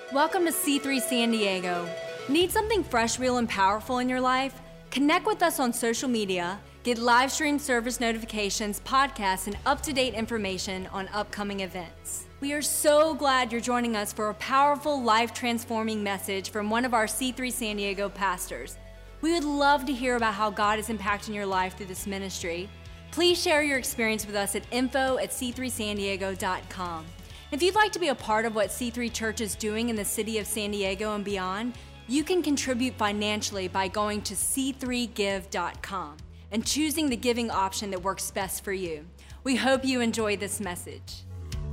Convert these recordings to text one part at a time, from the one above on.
Welcome to C3 San Diego. Need something fresh, real, and powerful in your life? Connect with us on social media, get live stream service notifications, podcasts, and up-to-date information on upcoming events. We are so glad you're joining us for a powerful, life-transforming message from one of our C3 San Diego pastors. We would love to hear about how God is impacting your life through this ministry. Please share your experience with us at info@c3sandiego.com. If you'd like to be a part of what C3 Church is doing in the city of San Diego and beyond, you can contribute financially by going to c3give.com and choosing the giving option that works best for you. We hope you enjoy this message.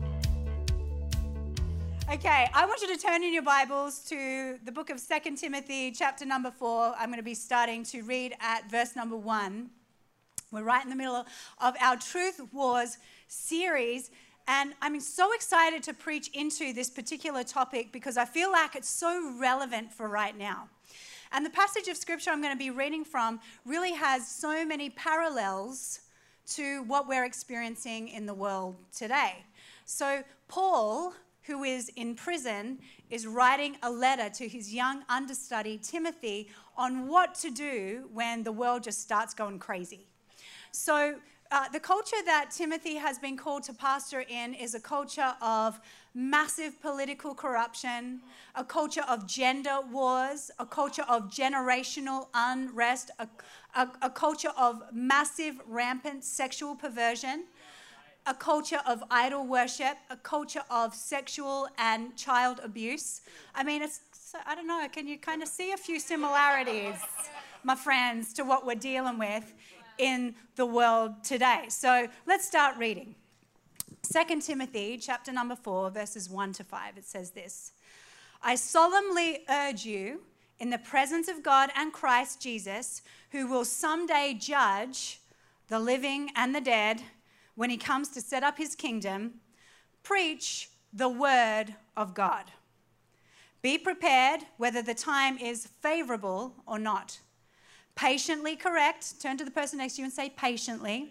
Okay, I want you to turn in your Bibles to the book of 2 Timothy, chapter number 4. I'm going to be starting to read at verse number 1. We're right in the middle of our Truth Wars series, and I'm so excited to preach into this particular topic because I feel like it's so relevant for right now. And the passage of scripture I'm going to be reading from really has so many parallels to what we're experiencing in the world today. So Paul, who is in prison, is writing a letter to his young understudy, Timothy, on what to do when the world just starts going crazy. So the culture that Timothy has been called to pastor in is a culture of massive political corruption, a culture of gender wars, a culture of generational unrest, a culture of massive rampant sexual perversion, a culture of idol worship, a culture of sexual and child abuse. I mean, I don't know, can you kind of see a few similarities, my friends, to what we're dealing with in the world today? So let's start reading. 2 Timothy chapter number 4, verses 1 to 5. It says this: I solemnly urge you in the presence of God and Christ Jesus, who will someday judge the living and the dead when he comes to set up his kingdom, preach the word of God. Be prepared whether the time is favorable or not. Patiently correct. Turn to the person next to you and say patiently.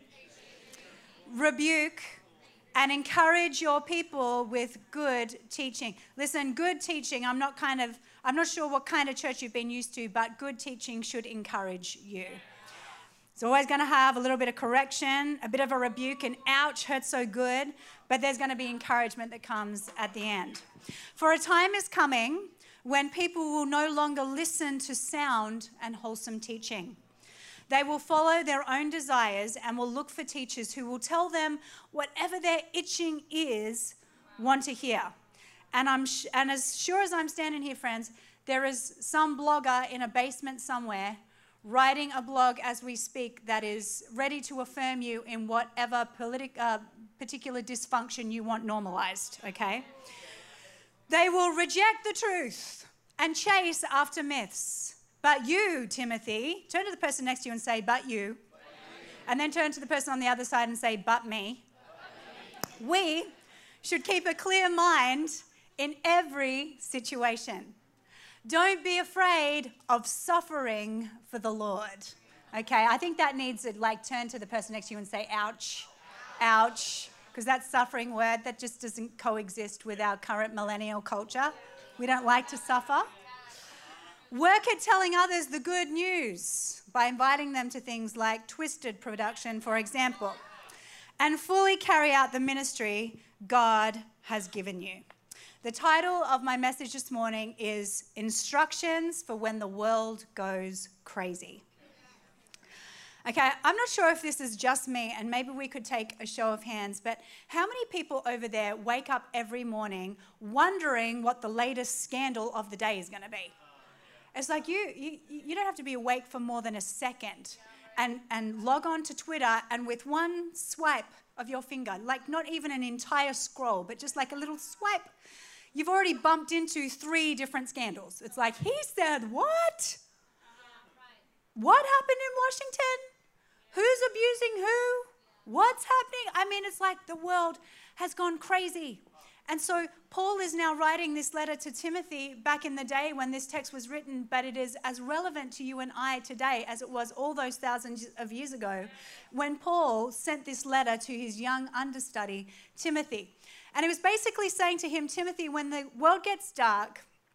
Rebuke and encourage your people with good teaching. Listen, good teaching, I'm not sure what kind of church you've been used to, but good teaching should encourage you. It's always going to have a little bit of correction, a bit of a rebuke, and ouch, hurts so good, but there's going to be encouragement that comes at the end. For a time is coming when people will no longer listen to sound and wholesome teaching. They will follow their own desires and will look for teachers who will tell them whatever their itching ears want to hear. And as sure as I'm standing here, friends, there is some blogger in a basement somewhere writing a blog as we speak that is ready to affirm you in whatever particular dysfunction you want normalized, okay? They will reject the truth and chase after myths. But you, Timothy, turn to the person next to you and say, but you. And then turn to the person on the other side and say, but me. We should keep a clear mind in every situation. Don't be afraid of suffering for the Lord. Okay, I think that needs to turn to the person next to you and say, ouch, ouch. Because that suffering word, that just doesn't coexist with our current millennial culture. We don't like to suffer. Work at telling others the good news by inviting them to things like Twisted production, for example. And fully carry out the ministry God has given you. The title of my message this morning is Instructions for When the World Goes Crazy. Okay, I'm not sure if this is just me, and maybe we could take a show of hands, but how many people over there wake up every morning wondering what the latest scandal of the day is going to be? It's like you don't have to be awake for more than a second and log on to Twitter, and with one swipe of your finger, not even an entire scroll, but just a little swipe, you've already bumped into 3 different scandals. It's like, he said what? What happened in Washington? Who's abusing who? What's happening? I mean, it's like the world has gone crazy. And so Paul is now writing this letter to Timothy back in the day when this text was written, but it is as relevant to you and I today as it was all those thousands of years ago when Paul sent this letter to his young understudy, Timothy. And he was basically saying to him, Timothy, when the world gets dark,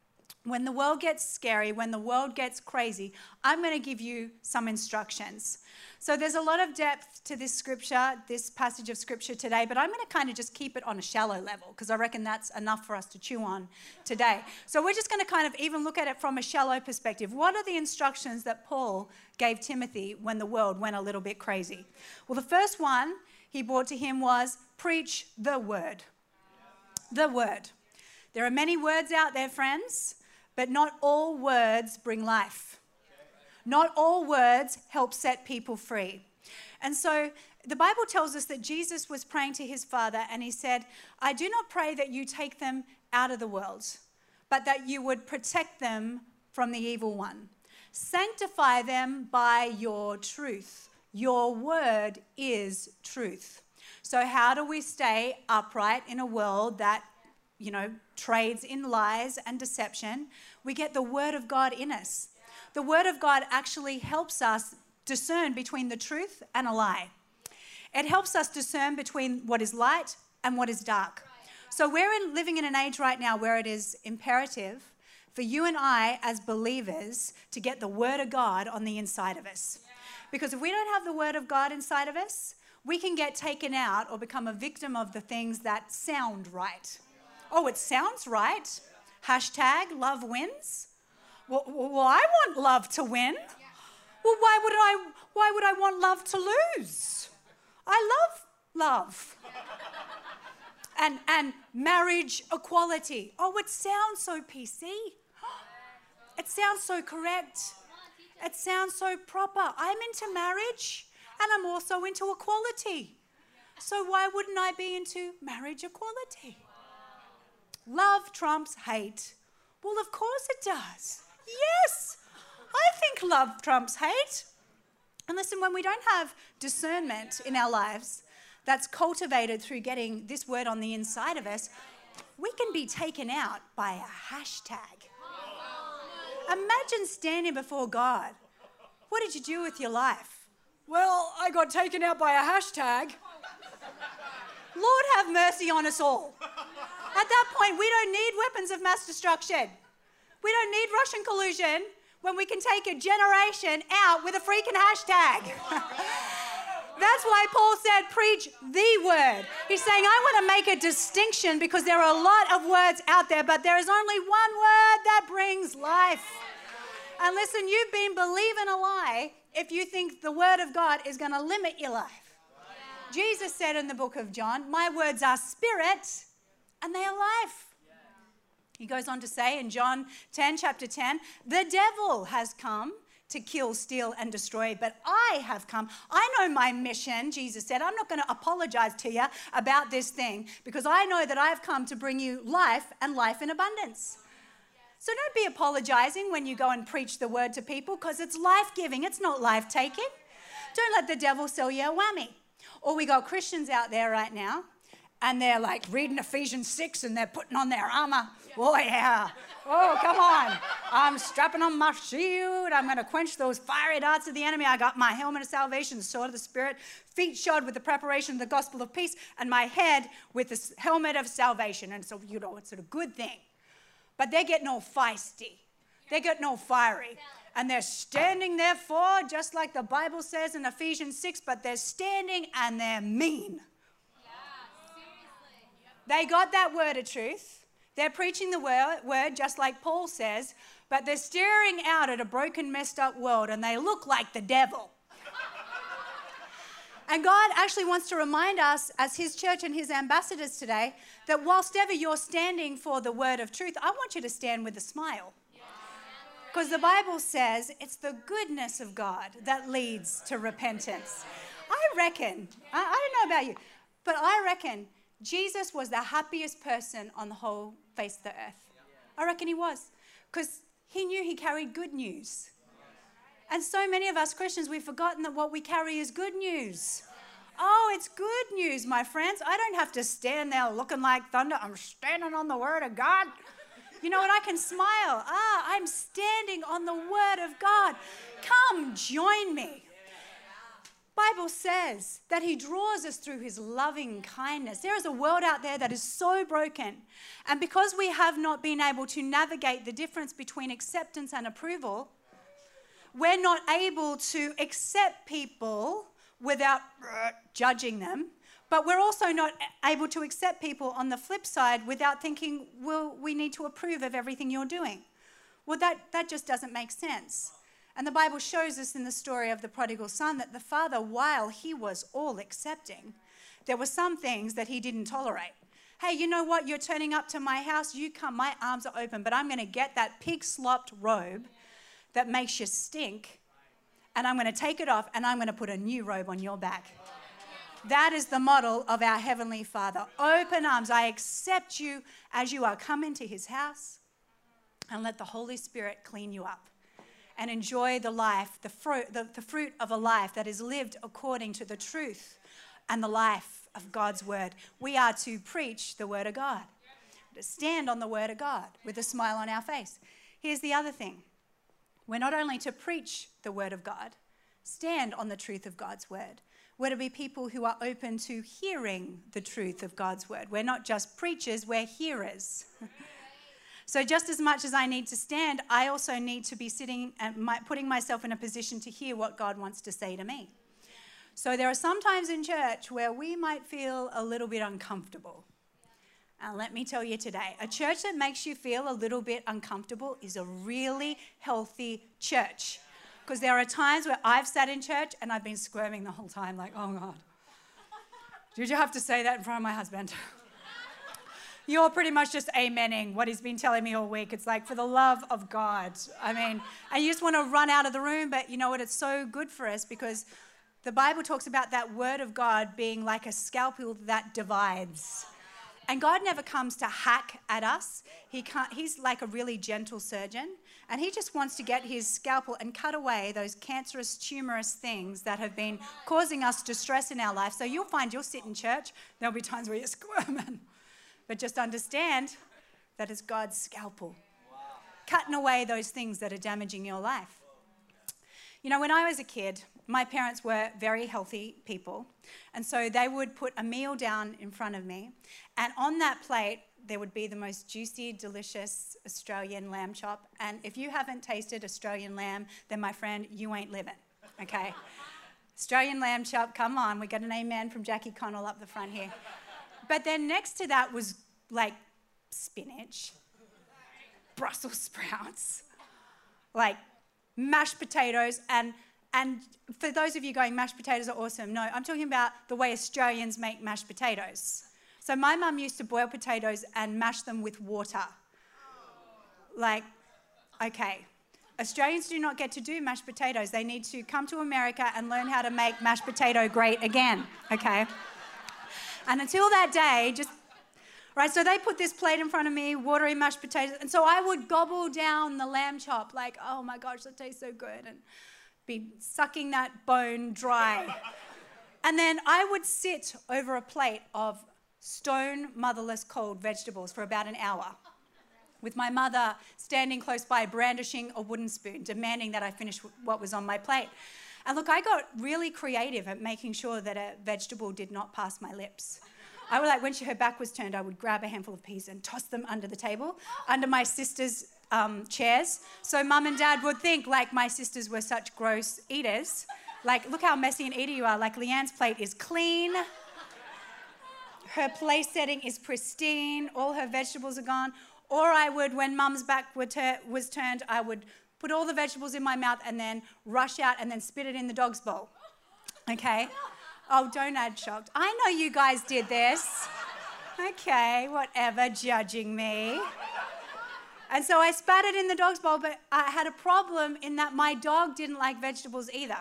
when the world gets scary, when the world gets crazy, I'm going to give you some instructions. So there's a lot of depth to this scripture, this passage of scripture today, but I'm going to kind of just keep it on a shallow level because I reckon that's enough for us to chew on today. So we're just going to kind of even look at it from a shallow perspective. What are the instructions that Paul gave Timothy when the world went a little bit crazy? Well, the first one he brought to him was preach the word. The word. There are many words out there, friends, but not all words bring life. Not all words help set people free. And so the Bible tells us that Jesus was praying to his Father and he said, I do not pray that you take them out of the world, but that you would protect them from the evil one. Sanctify them by your truth. Your word is truth. So how do we stay upright in a world that, trades in lies and deception? We get the word of God in us. The word of God actually helps us discern between the truth and a lie. It helps us discern between what is light and what is dark. So we're living in an age right now where it is imperative for you and I as believers to get the word of God on the inside of us. Because if we don't have the word of God inside of us, we can get taken out or become a victim of the things that sound right. Oh, it sounds right. Hashtag love wins. Well, I want love to win. Well, why would I want love to lose? I love. And marriage equality. Oh, it sounds so PC. It sounds so correct. It sounds so proper. I'm into marriage and I'm also into equality. So why wouldn't I be into marriage equality? Love trumps hate. Well, of course it does. Yes, I think love trumps hate. And listen, when we don't have discernment in our lives that's cultivated through getting this word on the inside of us, we can be taken out by a hashtag. Imagine standing before God. What did you do with your life? Well, I got taken out by a hashtag. Lord have mercy on us all. At that point, we don't need weapons of mass destruction. We don't need Russian collusion when we can take a generation out with a freaking hashtag. That's why Paul said, preach the word. He's saying, I want to make a distinction because there are a lot of words out there, but there is only one word that brings life. And listen, you've been believing a lie if you think the word of God is going to limit your life. Jesus said in the book of John, my words are spirit and they are life. He goes on to say in John 10, chapter 10, the devil has come to kill, steal, and destroy, but I have come. I know my mission, Jesus said. I'm not going to apologize to you about this thing because I know that I have come to bring you life and life in abundance. So don't be apologizing when you go and preach the word to people because it's life-giving. It's not life-taking. Don't let the devil sell you a whammy. Or we got Christians out there right now and they're like reading Ephesians 6 and they're putting on their armor. Oh, yeah. Oh, come on. I'm strapping on my shield. I'm going to quench those fiery darts of the enemy. I got my helmet of salvation, the sword of the Spirit, feet shod with the preparation of the gospel of peace, and my head with the helmet of salvation. And so, it's sort of good thing. But they're getting all feisty. They're getting all fiery. And they're standing therefore, just like the Bible says in Ephesians 6, but they're standing and they're mean. They got that word of truth. They're preaching the word just like Paul says, but they're staring out at a broken, messed up world and they look like the devil. And God actually wants to remind us as his church and his ambassadors today that whilst ever you're standing for the word of truth, I want you to stand with a smile. Because the Bible says it's the goodness of God that leads to repentance. I reckon, I don't know about you, but I reckon Jesus was the happiest person on the whole face of the earth. I reckon he was. Because he knew he carried good news. And so many of us Christians, we've forgotten that what we carry is good news. Oh, it's good news, my friends. I don't have to stand there looking like thunder. I'm standing on the word of God. You know what? I can smile. I'm standing on the word of God. Come join me. Bible says that he draws us through his loving kindness. There is a world out there that is so broken. And because we have not been able to navigate the difference between acceptance and approval, we're not able to accept people without judging them. But we're also not able to accept people on the flip side without thinking, well, we need to approve of everything you're doing. Well, that just doesn't make sense. And the Bible shows us in the story of the prodigal son that the father, while he was all accepting, there were some things that he didn't tolerate. Hey, you know what? You're turning up to my house. You come. My arms are open. But I'm going to get that pig-slopped robe that makes you stink, and I'm going to take it off, and I'm going to put a new robe on your back. That is the model of our Heavenly Father. Open arms. I accept you as you are. Come into his house and let the Holy Spirit clean you up. And enjoy the life, the fruit of a life that is lived according to the truth and the life of God's word. We are to preach the word of God, to stand on the word of God with a smile on our face. Here's the other thing. We're not only to preach the word of God, stand on the truth of God's word. We're to be people who are open to hearing the truth of God's word. We're not just preachers, we're hearers. So just as much as I need to stand, I also need to be sitting and putting myself in a position to hear what God wants to say to me. So there are some times in church where we might feel a little bit uncomfortable. And let me tell you today, a church that makes you feel a little bit uncomfortable is a really healthy church. Because there are times where I've sat in church and I've been squirming the whole time like, oh God, did you have to say that in front of my husband? You're pretty much just amening what he's been telling me all week. It's like, for the love of God. I mean, and you just want to run out of the room, but you know what? It's so good for us because the Bible talks about that word of God being like a scalpel that divides. And God never comes to hack at us. He's like a really gentle surgeon. And he just wants to get his scalpel and cut away those cancerous, tumorous things that have been causing us distress in our life. So you'll find you'll sit in church. There'll be times where you're squirming. But just understand that it's God's scalpel. Cutting away those things that are damaging your life. You know, when I was a kid, my parents were very healthy people. And so they would put a meal down in front of me. And on that plate, there would be the most juicy, delicious Australian lamb chop. And if you haven't tasted Australian lamb, then my friend, you ain't living, okay? Australian lamb chop, come on. We got an amen from Jackie Connell up the front here. But then next to that was like spinach, Brussels sprouts, like mashed potatoes. And for those of you going, mashed potatoes are awesome. No, I'm talking about the way Australians make mashed potatoes. So my mum used to boil potatoes and mash them with water. Like, okay, Australians do not get to do mashed potatoes. They need to come to America and learn how to make mashed potato great again, okay? And until that day, right, so they put this plate in front of me, watery mashed potatoes, and so I would gobble down the lamb chop like, oh my gosh, that tastes so good, and be sucking that bone dry. And then I would sit over a plate of stone motherless cold vegetables for about an hour with my mother standing close by brandishing a wooden spoon, demanding that I finish what was on my plate. And look, I got really creative at making sure that a vegetable did not pass my lips. I would like, when her back was turned, I would grab a handful of peas and toss them under the table, under my sister's chairs. So mum and dad would think like my sisters were such gross eaters. Like, look how messy an eater you are. Like, Leanne's plate is clean. Her place setting is pristine. All her vegetables are gone. Or I would, when mum's back was turned, I would put all the vegetables in my mouth and then rush out and then spit it in the dog's bowl. Okay? Oh, don't add shocked. I know you guys did this. Okay, whatever, judging me. And so I spat it in the dog's bowl, but I had a problem in that my dog didn't like vegetables either.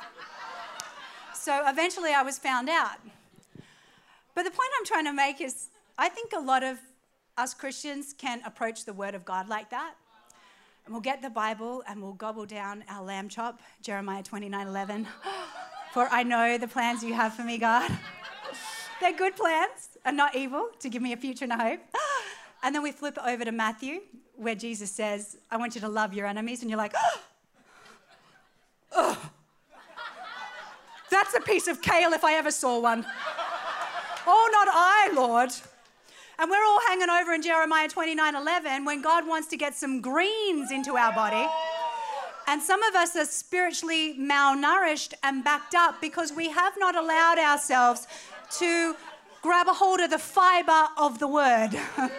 So eventually I was found out. But the point I'm trying to make is I think a lot of us Christians can approach the Word of God like that. And we'll get the Bible and we'll gobble down our lamb chop, Jeremiah 29:11. For I know the plans you have for me, God. They're good plans and not evil, to give me a future and a hope. And then we flip it over to Matthew, where Jesus says, I want you to love your enemies. And you're like, oh, that's That's a piece of kale if I ever saw one. Oh, not I, Lord. And we're all hanging over in Jeremiah 29:11 when God wants to get some greens into our body. And some of us are spiritually malnourished and backed up because we have not allowed ourselves to grab a hold of the fiber of the word.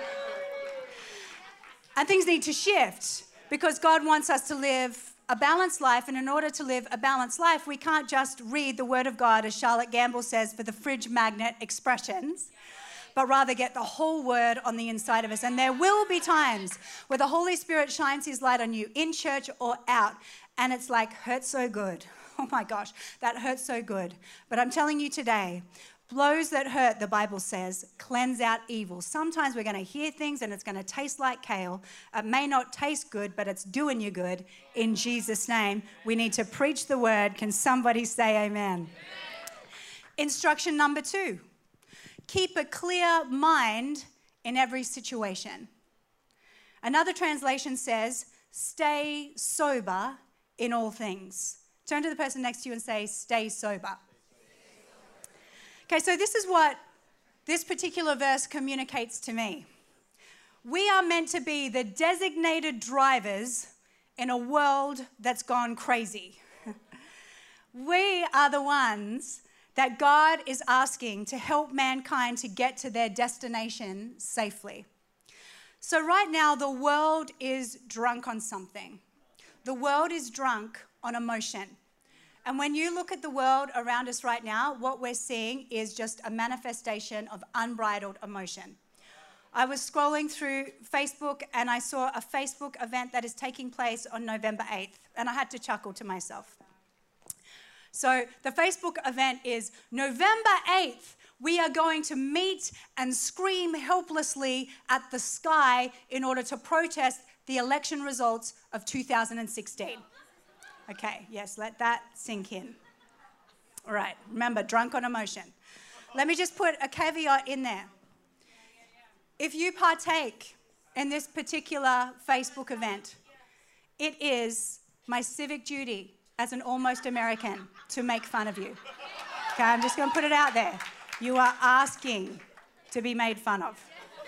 And things need to shift because God wants us to live a balanced life. And in order to live a balanced life, we can't just read the word of God, as Charlotte Gamble says, for the fridge magnet expressions, but rather get the whole word on the inside of us. And there will be times where the Holy Spirit shines his light on you, in church or out, and it's like, hurts so good. Oh my gosh, that hurts so good. But I'm telling you today, blows that hurt, the Bible says, cleanse out evil. Sometimes we're going to hear things and it's going to taste like kale. It may not taste good, but it's doing you good. In Jesus' name, we need to preach the word. Can somebody say amen? Instruction number 2. Keep a clear mind in every situation. Another translation says, stay sober in all things. Turn to the person next to you and say, stay sober. Okay, so this is what this particular verse communicates to me. We are meant to be the designated drivers in a world that's gone crazy. We are the ones that God is asking to help mankind to get to their destination safely. So right now, the world is drunk on something. The world is drunk on emotion. And when you look at the world around us right now, what we're seeing is just a manifestation of unbridled emotion. I was scrolling through Facebook and I saw a Facebook event that is taking place on November 8th, and I had to chuckle to myself. So the Facebook event is November 8th, we are going to meet and scream helplessly at the sky in order to protest the election results of 2016. Okay, yes, let that sink in. All right, remember, drunk on emotion. Let me just put a caveat in there. If you partake in this particular Facebook event, it is my civic duty as an almost American to make fun of you. Okay, I'm just going to put it out there. You are asking to be made fun of.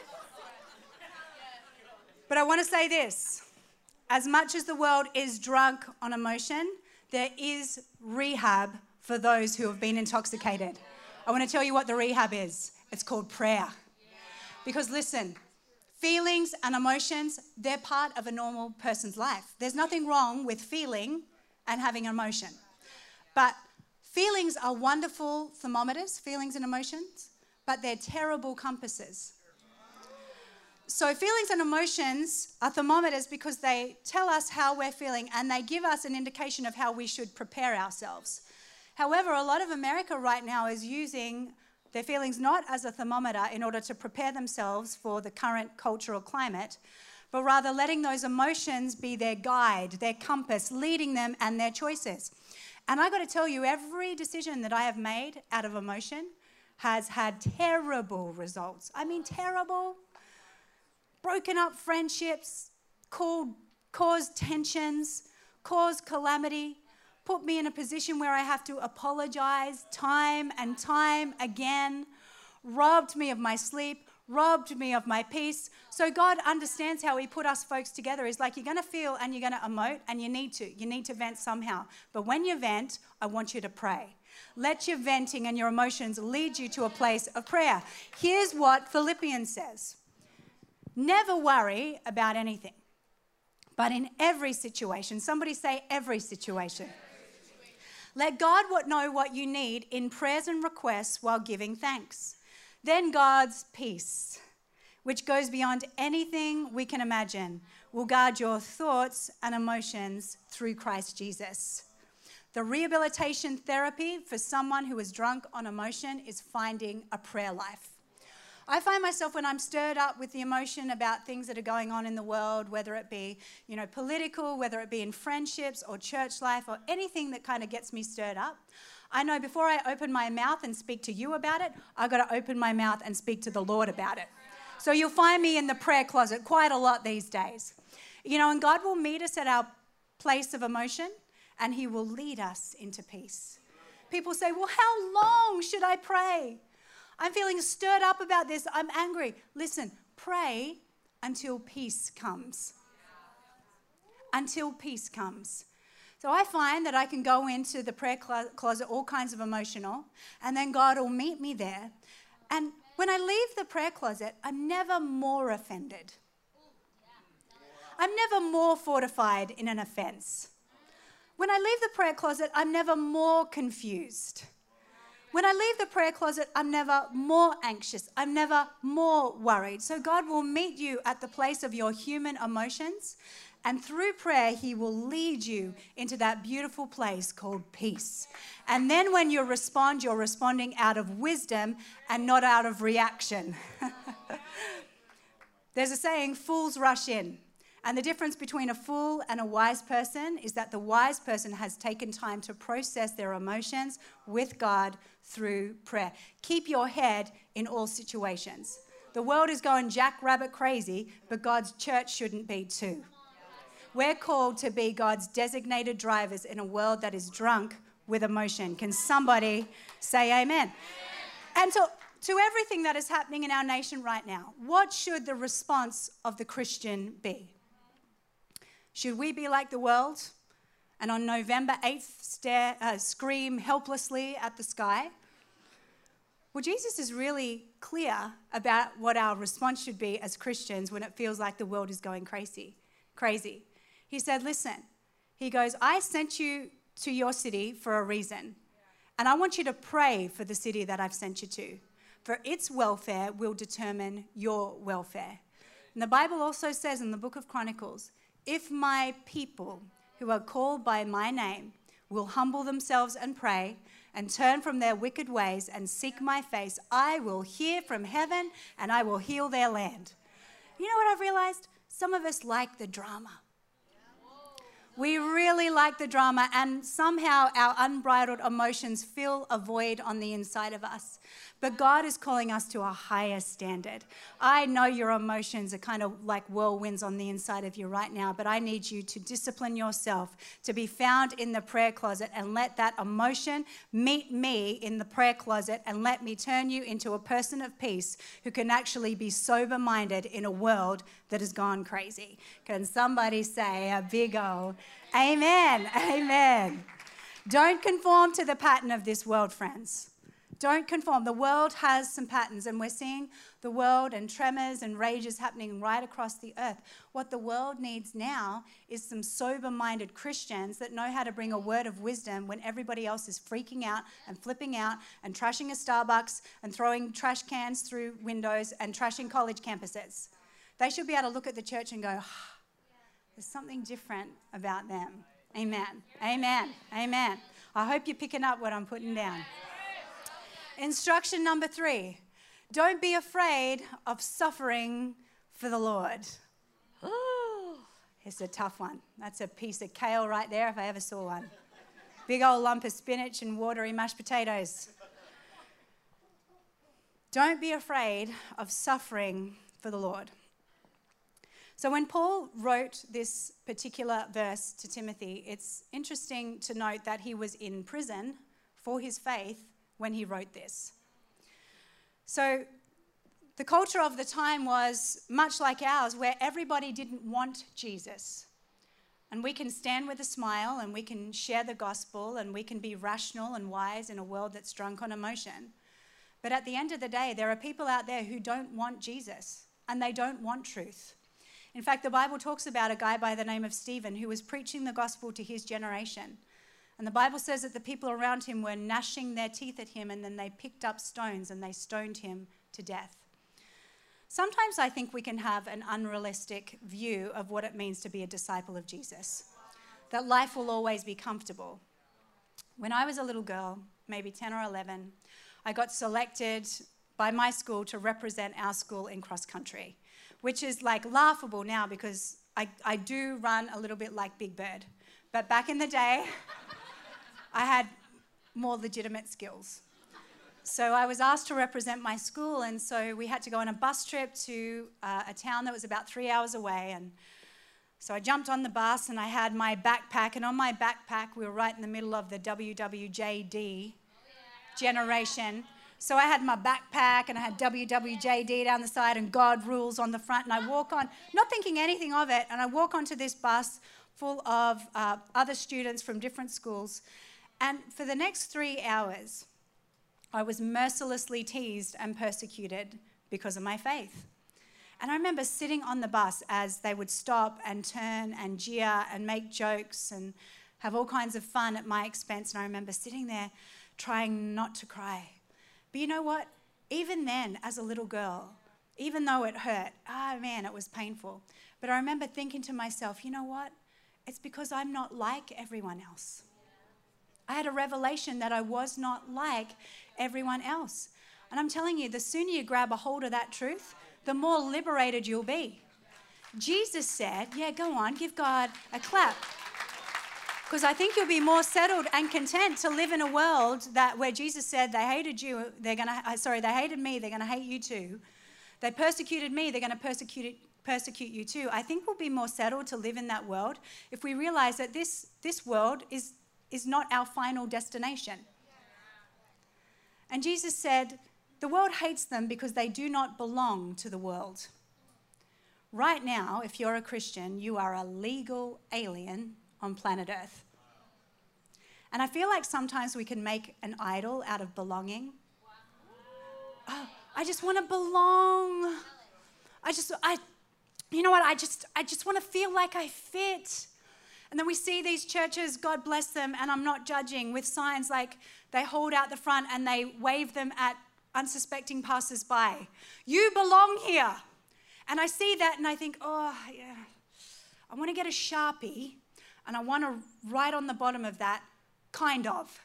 But I want to say this. As much as the world is drunk on emotion, there is rehab for those who have been intoxicated. I want to tell you what the rehab is. It's called prayer. Because listen, feelings and emotions, they're part of a normal person's life. There's nothing wrong with feeling and having emotion. But feelings are wonderful thermometers, feelings and emotions, but they're terrible compasses. So feelings and emotions are thermometers because they tell us how we're feeling and they give us an indication of how we should prepare ourselves. However, a lot of America right now is using their feelings not as a thermometer in order to prepare themselves for the current cultural climate, but rather letting those emotions be their guide, their compass, leading them and their choices. And I got to tell you, every decision that I have made out of emotion has had terrible results. I mean, terrible. Broken up friendships, caused tensions, caused calamity, put me in a position where I have to apologize time and time again, robbed me of my sleep, robbed me of my peace. So God understands how he put us folks together. He's like, you're going to feel and you're going to emote and you need to vent somehow. But when you vent, I want you to pray. Let your venting and your emotions lead you to a place of prayer. Here's what Philippians says. Never worry about anything, but in every situation, somebody say every situation. Let God know what you need in prayers and requests while giving thanks. Then God's peace, which goes beyond anything we can imagine, will guard your thoughts and emotions through Christ Jesus. The rehabilitation therapy for someone who is drunk on emotion is finding a prayer life. I find myself when I'm stirred up with the emotion about things that are going on in the world, whether it be, political, whether it be in friendships or church life or anything that kind of gets me stirred up, I know before I open my mouth and speak to you about it, I've got to open my mouth and speak to the Lord about it. So you'll find me in the prayer closet quite a lot these days. And God will meet us at our place of emotion and he will lead us into peace. people say, well, how long should I pray? I'm feeling stirred up about this. I'm angry. Listen, pray until peace comes. Until peace comes. So I find that I can go into the prayer closet, all kinds of emotional, and then God will meet me there. And when I leave the prayer closet, I'm never more offended. I'm never more fortified in an offense. When I leave the prayer closet, I'm never more confused. When I leave the prayer closet, I'm never more anxious. I'm never more worried. So God will meet you at the place of your human emotions, and through prayer, he will lead you into that beautiful place called peace. And then when you respond, you're responding out of wisdom and not out of reaction. There's a saying, fools rush in. And the difference between a fool and a wise person is that the wise person has taken time to process their emotions with God through prayer. Keep your head in all situations. The world is going jackrabbit crazy, but God's church shouldn't be too. We're called to be God's designated drivers in a world that is drunk with emotion. Can somebody say amen? And to everything that is happening in our nation right now, what should the response of the Christian be? Should we be like the world and on November 8th scream helplessly at the sky? Well, Jesus is really clear about what our response should be as Christians when it feels like the world is going crazy. He said, listen, he goes, I sent you to your city for a reason, and I want you to pray for the city that I've sent you to, for its welfare will determine your welfare. And the Bible also says in the book of Chronicles, if my people who are called by my name will humble themselves and pray and turn from their wicked ways and seek my face, I will hear from heaven and I will heal their land. You know what I've realized? Some of us like the drama. We really like the drama, and somehow our unbridled emotions fill a void on the inside of us. But God is calling us to a higher standard. I know your emotions are kind of like whirlwinds on the inside of you right now, but I need you to discipline yourself to be found in the prayer closet and let that emotion meet me in the prayer closet and let me turn you into a person of peace who can actually be sober-minded in a world that has gone crazy. Can somebody say a big old amen? Amen. Don't conform to the pattern of this world, friends. Don't conform. The world has some patterns, and we're seeing the world and tremors and rages happening right across the earth. What the world needs now is some sober-minded Christians that know how to bring a word of wisdom when everybody else is freaking out and flipping out and trashing a Starbucks and throwing trash cans through windows and trashing college campuses. They should be able to look at the church and go, there's something different about them. Amen. Amen. Amen. I hope you're picking up what I'm putting down. Instruction number 3, don't be afraid of suffering for the Lord. Oh, it's a tough one. That's a piece of kale right there if I ever saw one. Big old lump of spinach and watery mashed potatoes. Don't be afraid of suffering for the Lord. So when Paul wrote this particular verse to Timothy, it's interesting to note that he was in prison for his faith when he wrote this. So the culture of the time was much like ours, where everybody didn't want Jesus. And we can stand with a smile and we can share the gospel and we can be rational and wise in a world that's drunk on emotion. But at the end of the day, there are people out there who don't want Jesus and they don't want truth. In fact, the Bible talks about a guy by the name of Stephen who was preaching the gospel to his generation. And the Bible says that the people around him were gnashing their teeth at him, and then they picked up stones and they stoned him to death. Sometimes I think we can have an unrealistic view of what it means to be a disciple of Jesus, that life will always be comfortable. When I was a little girl, maybe 10 or 11, I got selected by my school to represent our school in cross country, which is like laughable now because I do run a little bit like Big Bird. But back in the day, I had more legitimate skills. So I was asked to represent my school, and so we had to go on a bus trip to a town that was about 3 hours away. And so I jumped on the bus, and I had my backpack, and on my backpack, we were right in the middle of the WWJD generation. So I had my backpack and I had WWJD down the side and God Rules on the front, and I walk on, not thinking anything of it, and I walk onto this bus full of other students from different schools. And for the next 3 hours, I was mercilessly teased and persecuted because of my faith. And I remember sitting on the bus as they would stop and turn and jeer and make jokes and have all kinds of fun at my expense. And I remember sitting there trying not to cry. But you know what? Even then, as a little girl, even though it hurt, man, it was painful. But I remember thinking to myself, you know what? It's because I'm not like everyone else. I had a revelation that I was not like everyone else. And I'm telling you, the sooner you grab a hold of that truth, the more liberated you'll be. Jesus said, go on, give God a clap. Because I think you'll be more settled and content to live in a world where Jesus said they hated you, they hated me, they're going to hate you too. They persecuted me, they're going to persecute you too. I think we'll be more settled to live in that world if we realize that this world is not our final destination. And Jesus said, the world hates them because they do not belong to the world. Right now, if you're a Christian, you are a legal alien on planet Earth. And I feel like sometimes we can make an idol out of belonging. Oh, I just want to belong. I just want to feel like I fit. And then we see these churches, God bless them, and I'm not judging, with signs like they hold out the front and they wave them at unsuspecting passers-by. You belong here. And I see that and I think, I want to get a Sharpie and I want to write on the bottom of that, kind of.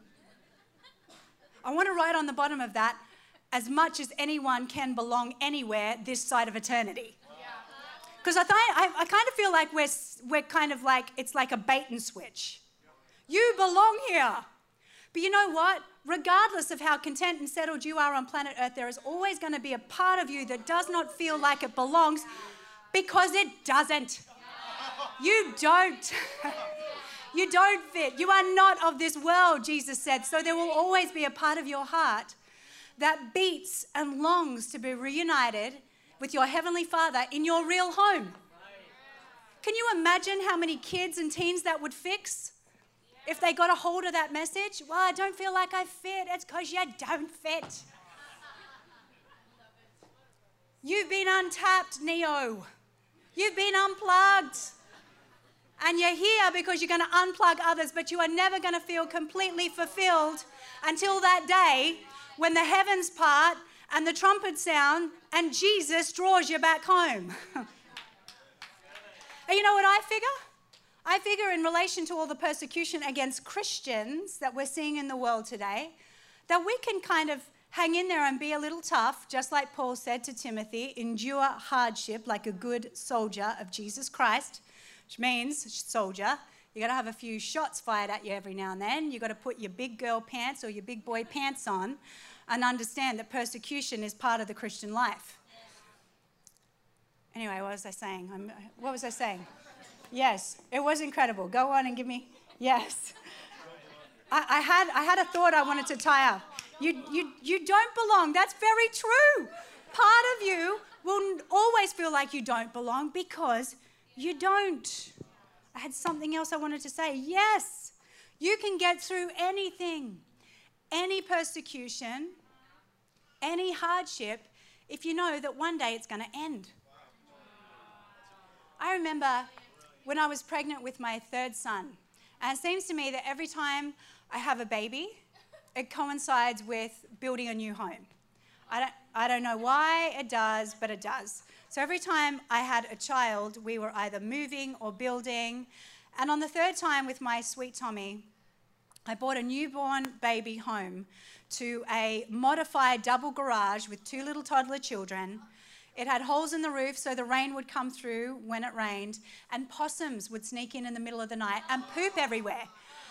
I want to write on the bottom of that, as much as anyone can belong anywhere this side of eternity. Because I kind of feel like we're kind of like, it's like a bait and switch. You belong here. But you know what? Regardless of how content and settled you are on planet Earth, there is always going to be a part of you that does not feel like it belongs, because it doesn't. You don't. You don't fit. You are not of this world, Jesus said. So there will always be a part of your heart that beats and longs to be reunited with your Heavenly Father in your real home. Can you imagine how many kids and teens that would fix if they got a hold of that message? Well, I don't feel like I fit. It's because you don't fit. You've been untapped, Neo. You've been unplugged. And you're here because you're going to unplug others, but you are never going to feel completely fulfilled until that day when the heavens part and the trumpet sound and Jesus draws you back home. And you know what I figure? I figure in relation to all the persecution against Christians that we're seeing in the world today, that we can kind of hang in there and be a little tough, just like Paul said to Timothy, endure hardship like a good soldier of Jesus Christ. Which means, soldier, you got to have a few shots fired at you every now and then. You got to put your big girl pants or your big boy pants on and understand that persecution is part of the Christian life. Anyway, what was I saying? Yes, it was incredible. Go on and give me, yes. I had a thought I wanted to tie up. You don't belong. That's very true. Part of you will always feel like you don't belong because you don't. I had something else I wanted to say. Yes, you can get through anything, any persecution, any hardship, if you know that one day it's going to end. I remember when I was pregnant with my third son, and it seems to me that every time I have a baby, it coincides with building a new home. I don't know why it does, but it does. So every time I had a child, we were either moving or building. And on the third time with my sweet Tommy, I brought a newborn baby home to a modified double garage with 2 little toddler children. It had holes in the roof so the rain would come through when it rained, and possums would sneak in the middle of the night and poop everywhere.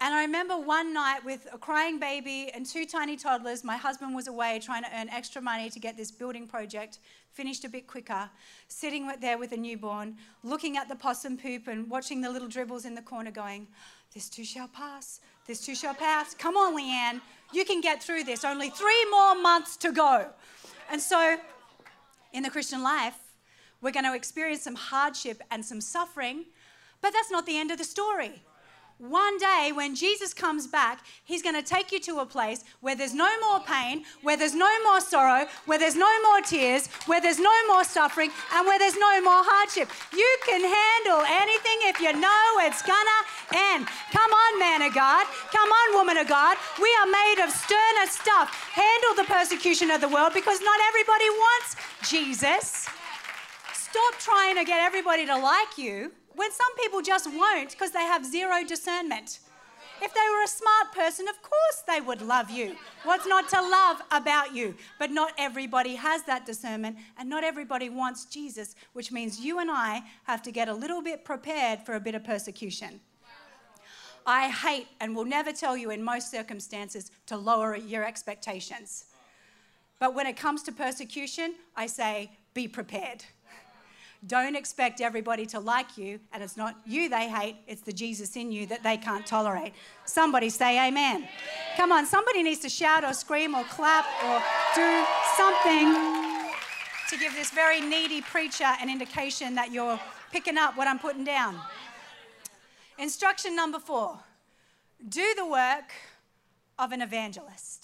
And I remember one night with a crying baby and 2 tiny toddlers, my husband was away trying to earn extra money to get this building project finished a bit quicker, sitting there with a newborn, looking at the possum poop and watching the little dribbles in the corner going, this too shall pass, this too shall pass. Come on, Leanne, you can get through this. Only 3 more months to go. And so in the Christian life, we're going to experience some hardship and some suffering, but that's not the end of the story. One day when Jesus comes back, he's going to take you to a place where there's no more pain, where there's no more sorrow, where there's no more tears, where there's no more suffering, and where there's no more hardship. You can handle anything if you know it's going to end. Come on, man of God. Come on, woman of God. We are made of sterner stuff. Handle the persecution of the world because not everybody wants Jesus. Stop trying to get everybody to like you when some people just won't because they have zero discernment. If they were a smart person, of course they would love you. What's not to love about you? But not everybody has that discernment and not everybody wants Jesus, which means you and I have to get a little bit prepared for a bit of persecution. I hate and will never tell you in most circumstances to lower your expectations. But when it comes to persecution, I say, be prepared. Don't expect everybody to like you, and it's not you they hate, it's the Jesus in you that they can't tolerate. Somebody say amen. Come on, somebody needs to shout or scream or clap or do something to give this very needy preacher an indication that you're picking up what I'm putting down. Instruction number 4, do the work of an evangelist.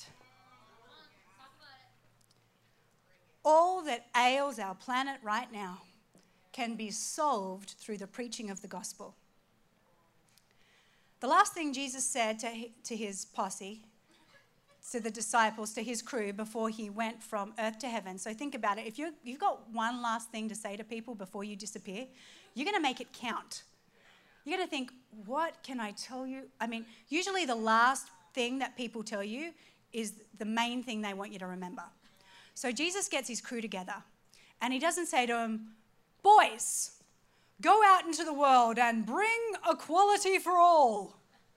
All that ails our planet right now can be solved through the preaching of the gospel. The last thing Jesus said to his posse, to the disciples, to his crew before he went from earth to heaven. So think about it. If you've got one last thing to say to people before you disappear, you're going to make it count. You're going to think, what can I tell you? I mean, usually the last thing that people tell you is the main thing they want you to remember. So Jesus gets his crew together and he doesn't say to them, boys, go out into the world and bring equality for all.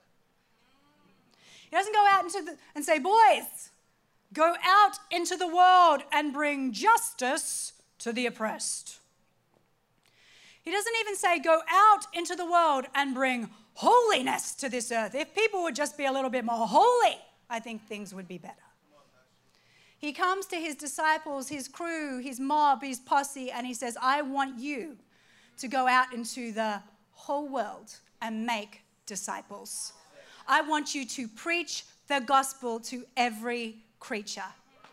He doesn't go out and say, boys, go out into the world and bring justice to the oppressed. He doesn't even say, go out into the world and bring holiness to this earth. If people would just be a little bit more holy, I think things would be better. He comes to his disciples, his crew, his mob, his posse, and he says, I want you to go out into the whole world and make disciples. I want you to preach the gospel to every creature.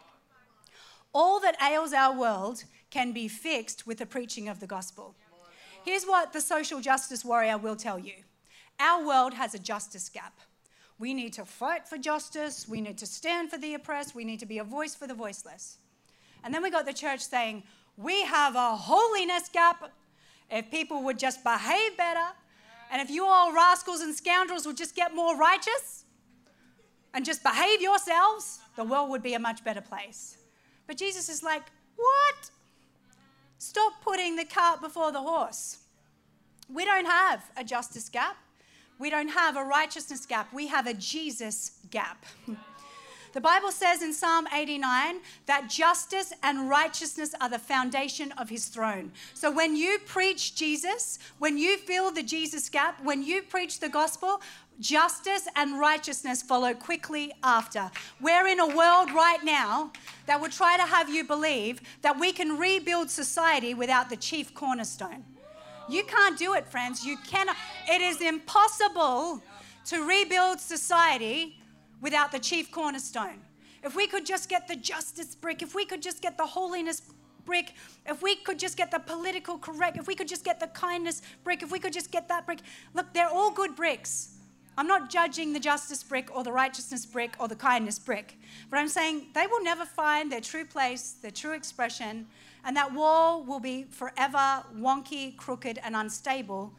All that ails our world can be fixed with the preaching of the gospel. Here's what the social justice warrior will tell you. Our world has a justice gap. We need to fight for justice. We need to stand for the oppressed. We need to be a voice for the voiceless. And then we got the church saying, we have a holiness gap. If people would just behave better, and if you all rascals and scoundrels would just get more righteous and just behave yourselves, the world would be a much better place. But Jesus is like, what? Stop putting the cart before the horse. We don't have a justice gap. We don't have a righteousness gap. We have a Jesus gap. The Bible says in Psalm 89 that justice and righteousness are the foundation of his throne. So when you preach Jesus, when you fill the Jesus gap, when you preach the gospel, justice and righteousness follow quickly after. We're in a world right now that will try to have you believe that we can rebuild society without the chief cornerstone. You can't do it, friends. You cannot. It is impossible to rebuild society without the chief cornerstone. If we could just get the justice brick, if we could just get the holiness brick, if we could just get the political correct, if we could just get the kindness brick, if we could just get that brick. Look, they're all good bricks. I'm not judging the justice brick or the righteousness brick or the kindness brick, but I'm saying they will never find their true place, their true expression, and that wall will be forever wonky, crooked, and unstable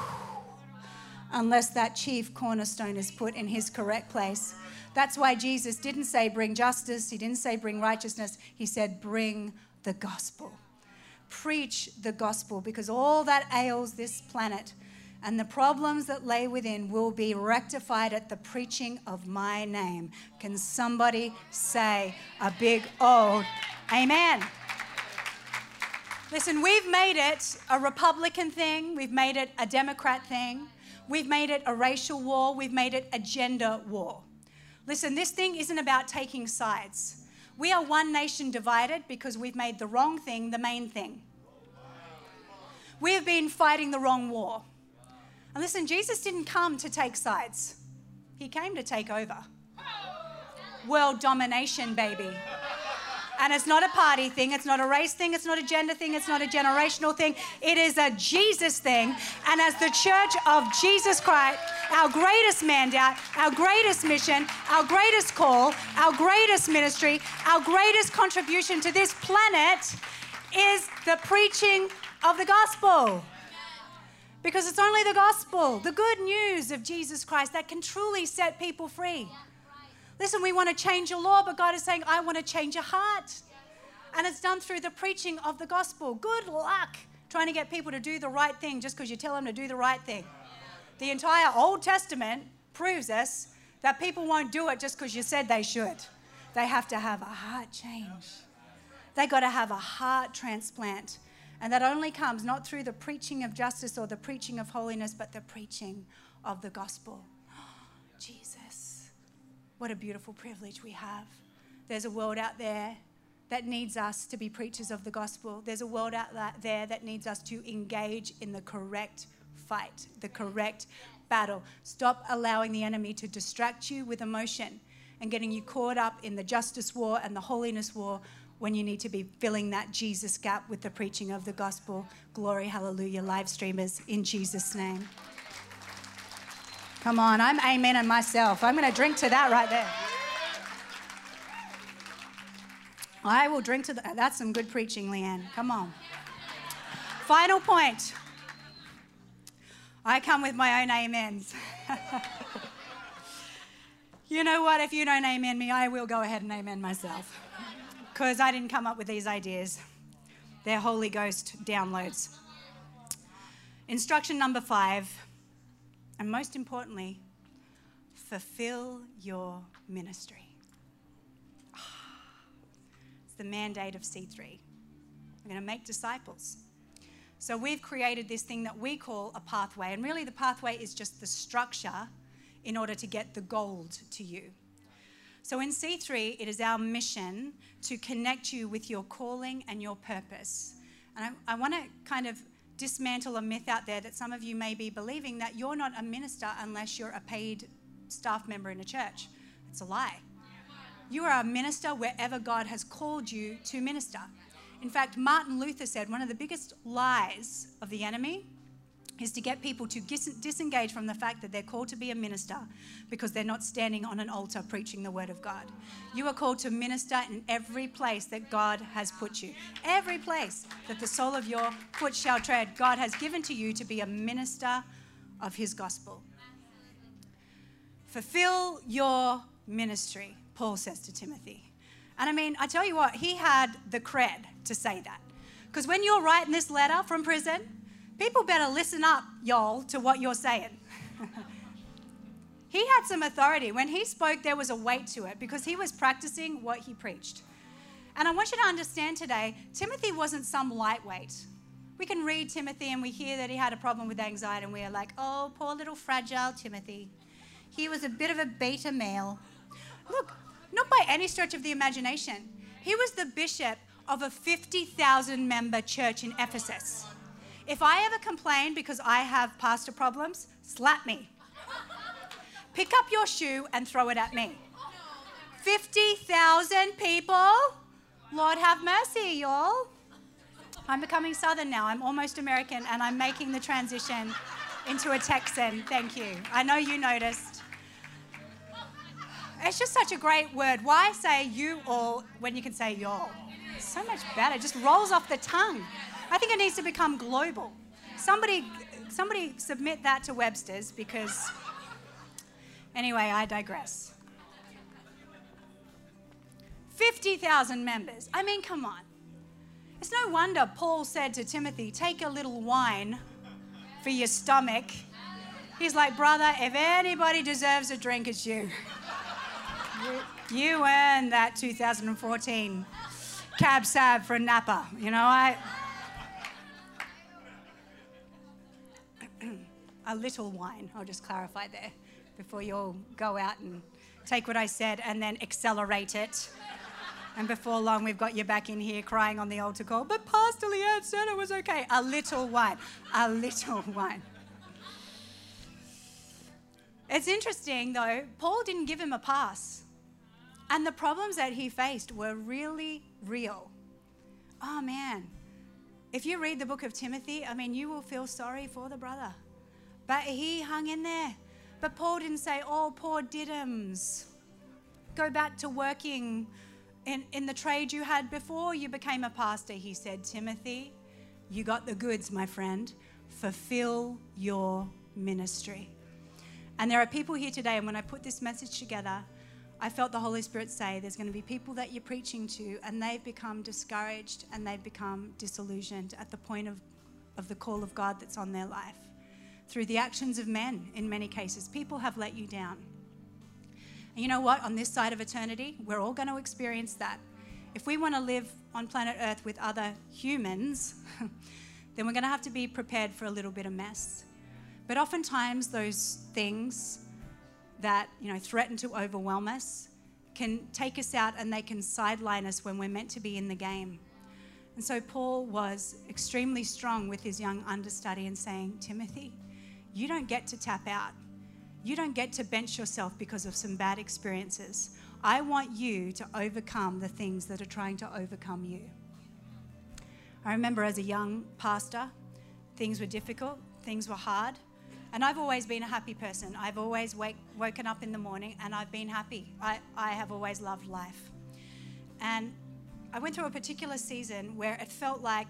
unless that chief cornerstone is put in his correct place. That's why Jesus didn't say bring justice. He didn't say bring righteousness. He said bring the gospel. Preach the gospel, because all that ails this planet and the problems that lay within will be rectified at the preaching of my name. Can somebody say a big old amen? Listen, we've made it a Republican thing. We've made it a Democrat thing. We've made it a racial war. We've made it a gender war. Listen, this thing isn't about taking sides. We are one nation divided because we've made the wrong thing the main thing. We have been fighting the wrong war. And listen, Jesus didn't come to take sides. He came to take over. World domination, baby. And it's not a party thing. It's not a race thing. It's not a gender thing. It's not a generational thing. It is a Jesus thing. And as the church of Jesus Christ, our greatest mandate, our greatest mission, our greatest call, our greatest ministry, our greatest contribution to this planet is the preaching of the gospel. Because it's only the gospel, the good news of Jesus Christ, that can truly set people free. Listen, we want to change your law, but God is saying, I want to change your heart. And it's done through the preaching of the gospel. Good luck trying to get people to do the right thing just because you tell them to do the right thing. The entire Old Testament proves us that people won't do it just because you said they should. They have to have a heart change. They got to have a heart transplant. And that only comes not through the preaching of justice or the preaching of holiness, but the preaching of the gospel. Jesus, what a beautiful privilege we have. There's a world out there that needs us to be preachers of the gospel. There's a world out there that needs us to engage in the correct fight, the correct battle. Stop allowing the enemy to distract you with emotion and getting you caught up in the justice war and the holiness war when you need to be filling that Jesus gap with the preaching of the gospel. Glory, hallelujah, live streamers, in Jesus' name. Come on, I'm amening myself. I'm going to drink to that right there. I will drink to that. That's some good preaching, Leanne. Come on. Final point. I come with my own amens. You know what? If you don't amen me, I will go ahead and amen myself. Because I didn't come up with these ideas. They're Holy Ghost downloads. Instruction number 5, and most importantly, fulfill your ministry. It's the mandate of C3. We're going to make disciples. So we've created this thing that we call a pathway, and really the pathway is just the structure in order to get the gold to you. So in C3, it is our mission to connect you with your calling and your purpose. And I want to kind of dismantle a myth out there that some of you may be believing, that you're not a minister unless you're a paid staff member in a church. It's a lie. You are a minister wherever God has called you to minister. In fact, Martin Luther said one of the biggest lies of the enemy is to get people to disengage from the fact that they're called to be a minister because they're not standing on an altar preaching the word of God. You are called to minister in every place that God has put you. Every place that the sole of your foot shall tread, God has given to you to be a minister of his gospel. Fulfill your ministry, Paul says to Timothy. And I mean, I tell you what, he had the cred to say that. Because when you're writing this letter from prison, people better listen up, y'all, to what you're saying. He had some authority. When he spoke, there was a weight to it because he was practicing what he preached. And I want you to understand today, Timothy wasn't some lightweight. We can read Timothy and we hear that he had a problem with anxiety and we are like, oh, poor little fragile Timothy. He was a bit of a beta male. Look, not by any stretch of the imagination. He was the bishop of a 50,000 member church in Ephesus. If I ever complain because I have pastor problems, slap me. Pick up your shoe and throw it at me. 50,000 people? Lord have mercy, y'all. I'm becoming Southern now. I'm almost American and I'm making the transition into a Texan. Thank you. I know you noticed. It's just such a great word. Why say you all when you can say y'all? It's so much better. It just rolls off the tongue. I think it needs to become global. Somebody submit that to Webster's because, anyway, I digress. 50,000 members. I mean, come on. It's no wonder Paul said to Timothy, take a little wine for your stomach He's like, brother, if anybody deserves a drink, it's you. You earned that 2014 cab sab for Napa. You know, a little wine, I'll just clarify there, before you all go out and take what I said and then accelerate it. And before long, we've got you back in here crying on the altar call, but Pastor Leanne said it was okay. A little wine, a little wine. It's interesting, though, Paul didn't give him a pass. And the problems that he faced were really real. Oh, man. If you read the book of Timothy, I mean, you will feel sorry for the brother. But he hung in there. But Paul didn't say, oh, poor diddums. Go back to working in the trade you had before you became a pastor. He said, Timothy, you got the goods, my friend. Fulfill your ministry. And there are people here today, and when I put this message together, I felt the Holy Spirit say there's going to be people that you're preaching to, and they've become discouraged and they've become disillusioned at the point of the call of God that's on their life. Through the actions of men, in many cases, people have let you down. And you know what? On this side of eternity, we're all going to experience that. If we want to live on planet Earth with other humans, then we're going to have to be prepared for a little bit of mess. But oftentimes those things that, threaten to overwhelm us can take us out and they can sideline us when we're meant to be in the game. And so Paul was extremely strong with his young understudy and saying, Timothy, you don't get to tap out. You don't get to bench yourself because of some bad experiences. I want you to overcome the things that are trying to overcome you. I remember as a young pastor, things were difficult, things were hard. And I've always been a happy person. I've always woken up in the morning and I've been happy. I have always loved life. And I went through a particular season where it felt like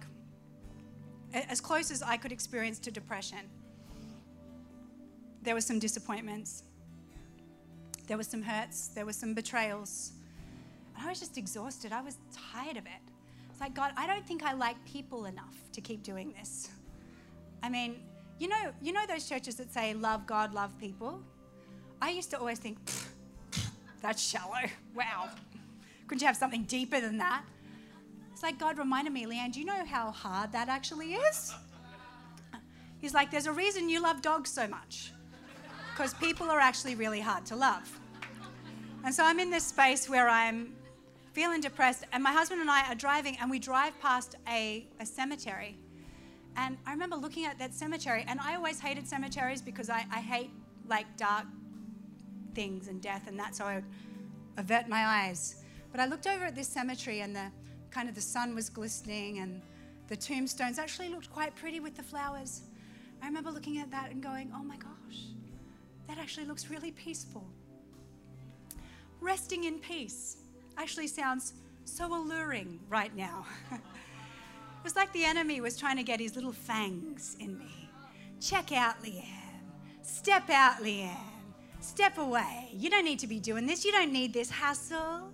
as close as I could experience to depression. There were some disappointments. There were some hurts. There were some betrayals. And I was just exhausted. I was tired of it. It's like, God, I don't think I like people enough to keep doing this. I mean, you know those churches that say, love God, love people? I used to always think, that's shallow. Wow. Couldn't you have something deeper than that? It's like God reminded me, Leanne, do you know how hard that actually is? He's like, there's a reason you love dogs so much. Because people are actually really hard to love. And so I'm in this space where I'm feeling depressed, and my husband and I are driving, and we drive past a cemetery. And I remember looking at that cemetery, and I always hated cemeteries because I hate like dark things and death, and that's how I avert my eyes. But I looked over at this cemetery, and the sun was glistening, and the tombstones actually looked quite pretty with the flowers. I remember looking at that and going, oh my gosh, that actually looks really peaceful. Resting in peace actually sounds so alluring right now. It was like the enemy was trying to get his little fangs in me. Check out, Leanne. Step out, Leanne. Step away. You don't need to be doing this. You don't need this hassle.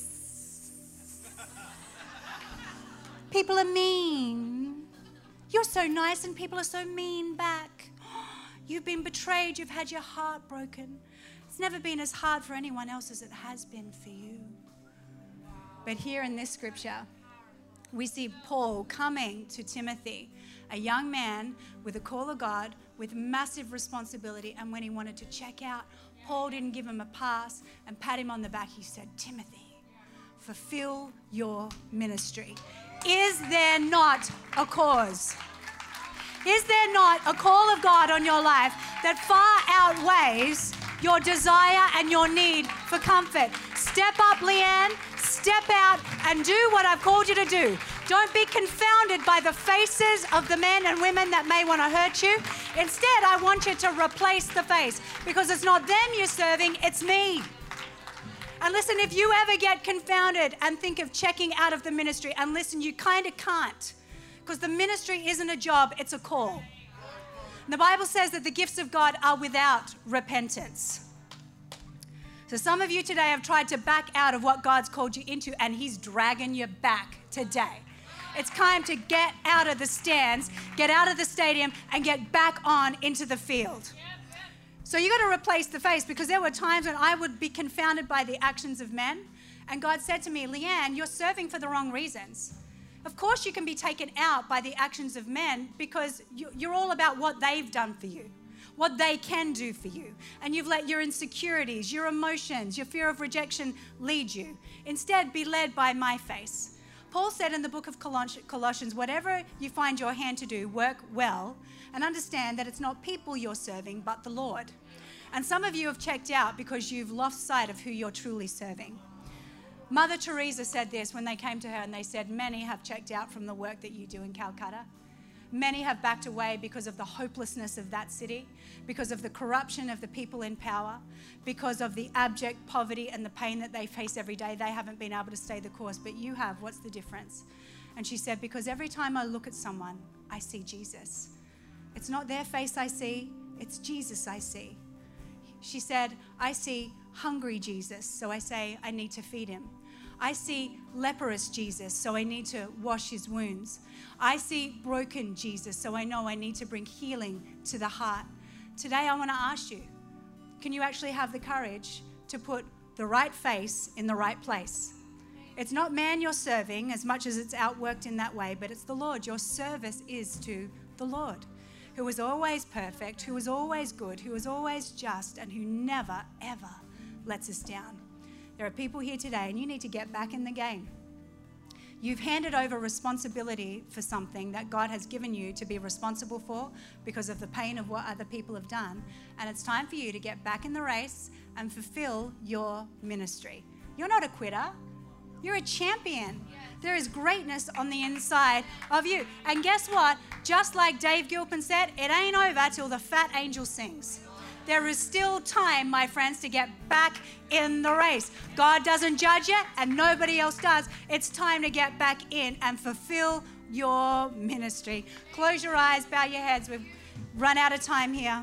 People are mean. You're so nice and people are so mean back. You've been betrayed. You've had your heart broken. It's never been as hard for anyone else as it has been for you. But here in this scripture, we see Paul coming to Timothy, a young man with a call of God, with massive responsibility. And when he wanted to check out, Paul didn't give him a pass and pat him on the back. He said, Timothy, fulfill your ministry. Is there not a cause? Is there not a call of God on your life that far outweighs your desire and your need for comfort? Step up, Leanne. Step out and do what I've called you to do. Don't be confounded by the faces of the men and women that may want to hurt you. Instead, I want you to replace the face, because it's not them you're serving, it's me. And listen, if you ever get confounded and think of checking out of the ministry, and listen, you kind of can't, because the ministry isn't a job, it's a call. And the Bible says that the gifts of God are without repentance. So some of you today have tried to back out of what God's called you into, and he's dragging you back today. It's time to get out of the stands, get out of the stadium, and get back on into the field. So you got to replace the face, because there were times when I would be confounded by the actions of men. And God said to me, Leanne, you're serving for the wrong reasons. Of course you can be taken out by the actions of men because you're all about what they've done for you, what they can do for you. And you've let your insecurities, your emotions, your fear of rejection lead you. Instead, be led by my face. Paul said in the book of Colossians, whatever you find your hand to do, work well, and understand that it's not people you're serving, but the Lord. And some of you have checked out because you've lost sight of who you're truly serving. Mother Teresa said this when they came to her, and they said, many have checked out from the work that you do in Calcutta. Many have backed away because of the hopelessness of that city, because of the corruption of the people in power, because of the abject poverty and the pain that they face every day. They haven't been able to stay the course, but you have. What's the difference? And she said, because every time I look at someone, I see Jesus. It's not their face I see, it's Jesus I see. She said, I see hungry Jesus, so I say I need to feed him. I see leprous Jesus, so I need to wash his wounds. I see broken Jesus, so I know I need to bring healing to the heart. Today I want to ask you, can you actually have the courage to put the right face in the right place? It's not man you're serving as much as it's outworked in that way, but it's the Lord. Your service is to the Lord, who is always perfect, who is always good, who is always just, and who never, ever lets us down. There are people here today, and you need to get back in the game. You've handed over responsibility for something that God has given you to be responsible for because of the pain of what other people have done. And it's time for you to get back in the race and fulfill your ministry. You're not a quitter. You're a champion. There is greatness on the inside of you. And guess what? Just like Dave Gilpin said, it ain't over till the fat angel sings. There is still time, my friends, to get back in the race. God doesn't judge you, and nobody else does. It's time to get back in and fulfill your ministry. Close your eyes, bow your heads. We've run out of time here.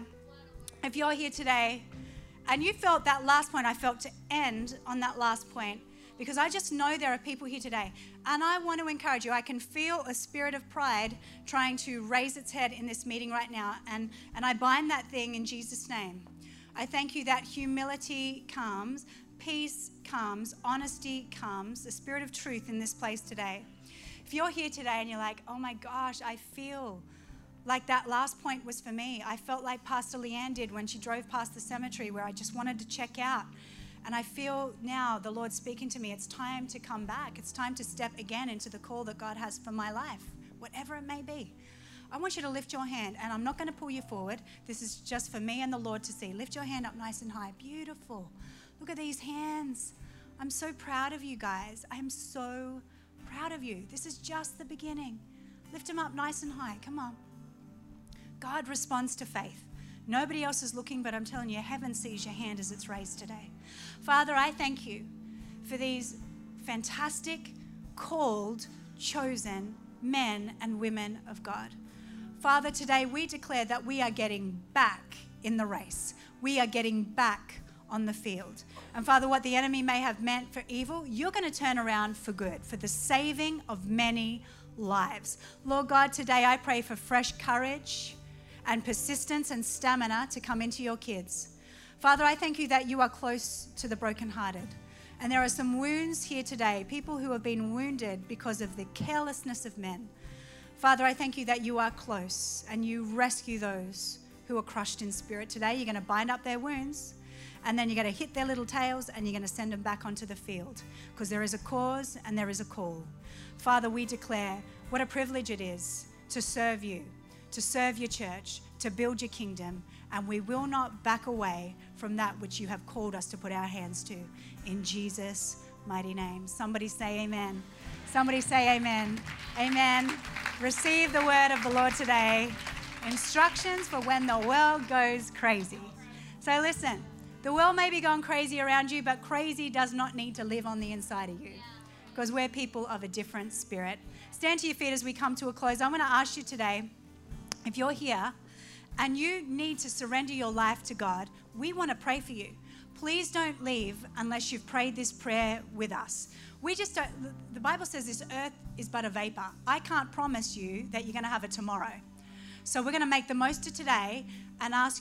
If you're here today and you felt that last point, I felt to end on that last point, because I just know there are people here today. And I want to encourage you. I can feel a spirit of pride trying to raise its head in this meeting right now. And I bind that thing in Jesus' name. I thank you that humility comes, peace comes, honesty comes, the spirit of truth in this place today. If you're here today and you're like, oh my gosh, I feel like that last point was for me. I felt like Pastor Leanne did when she drove past the cemetery, where I just wanted to check out. And I feel now the Lord speaking to me, it's time to come back. It's time to step again into the call that God has for my life, whatever it may be. I want you to lift your hand, and I'm not going to pull you forward. This is just for me and the Lord to see. Lift your hand up nice and high. Beautiful. Look at these hands. I'm so proud of you guys. I am so proud of you. This is just the beginning. Lift them up nice and high. Come on. God responds to faith. Nobody else is looking, but I'm telling you, heaven sees your hand as it's raised today. Father, I thank you for these fantastic, called, chosen men and women of God. Father, today we declare that we are getting back in the race. We are getting back on the field. And Father, what the enemy may have meant for evil, you're going to turn around for good, for the saving of many lives. Lord God, today I pray for fresh courage and persistence and stamina to come into your kids. Father, I thank you that you are close to the brokenhearted. And there are some wounds here today, people who have been wounded because of the carelessness of men. Father, I thank you that you are close and you rescue those who are crushed in spirit today. You're going to bind up their wounds, and then you're going to hit their little tails, and you're going to send them back onto the field, because there is a cause and there is a call. Father, we declare what a privilege it is to serve you, to serve your church, to build your kingdom, and we will not back away from that which you have called us to put our hands to. In Jesus' mighty name. Somebody say amen. Somebody say amen. Amen. Receive the word of the Lord today. Instructions for when the world goes crazy. So listen, the world may be going crazy around you, but crazy does not need to live on the inside of you, because we're people of a different spirit. Stand to your feet as we come to a close. I'm going to ask you today, if you're here and you need to surrender your life to God, we want to pray for you. Please don't leave unless you've prayed this prayer with us. We just don't, the Bible says this earth is but a vapor. I can't promise you that you're going to have a tomorrow. So we're going to make the most of today and ask you,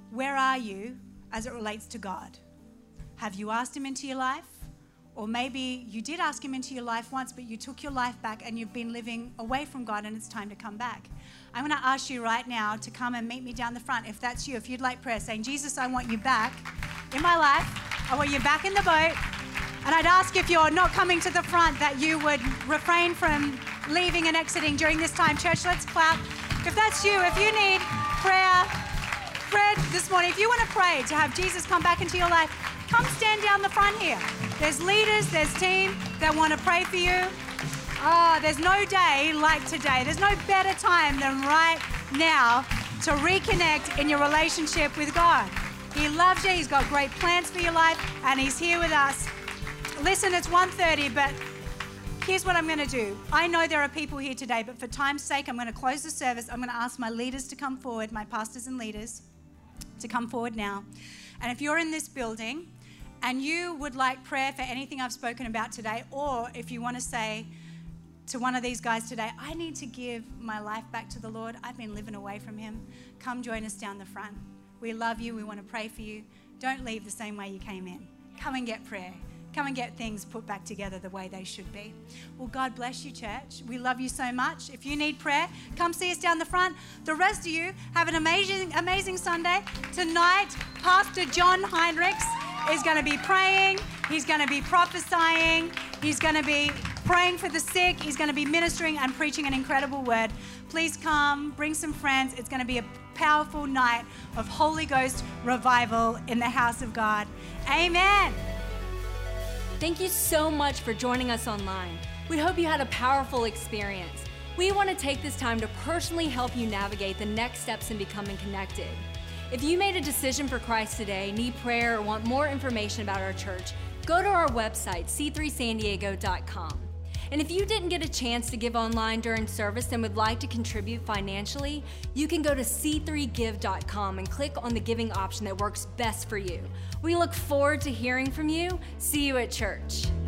where are you as it relates to God? Have you asked him into your life? Or maybe you did ask him into your life once, but you took your life back and you've been living away from God and it's time to come back. I'm going to ask you right now to come and meet me down the front. If that's you, if you'd like prayer, saying, Jesus, I want you back in my life. I want you back in the boat. And I'd ask if you're not coming to the front that you would refrain from leaving and exiting during this time. Church, let's clap. If that's you, if you need prayer this morning, if you want to pray to have Jesus come back into your life, come stand down the front here. There's leaders, there's team that want to pray for you. There's no day like today. There's no better time than right now to reconnect in your relationship with God. He loves you. He's got great plans for your life, and he's here with us. Listen, it's 1:30, but here's what I'm going to do. I know there are people here today, but for time's sake, I'm going to close the service. I'm going to ask my leaders to come forward, my pastors and leaders to come forward now. And if you're in this building and you would like prayer for anything I've spoken about today, or if you want to say to one of these guys today, I need to give my life back to the Lord, I've been living away from him, come join us down the front. We love you. We want to pray for you. Don't leave the same way you came in. Come and get prayer. Come and get things put back together the way they should be. Well, God bless you, church. We love you so much. If you need prayer, come see us down the front. The rest of you, have an amazing Sunday. Tonight, Pastor John Heinrichs is going to be praying. He's going to be prophesying. He's going to be praying for the sick. He's going to be ministering and preaching an incredible word. Please come, bring some friends. It's going to be a powerful night of Holy Ghost revival in the house of God. Amen. Thank you so much for joining us online. We hope you had a powerful experience. We want to take this time to personally help you navigate the next steps in becoming connected. If you made a decision for Christ today, need prayer, or want more information about our church, go to our website, c3sandiego.com. And if you didn't get a chance to give online during service and would like to contribute financially, you can go to c3give.com and click on the giving option that works best for you. We look forward to hearing from you. See you at church.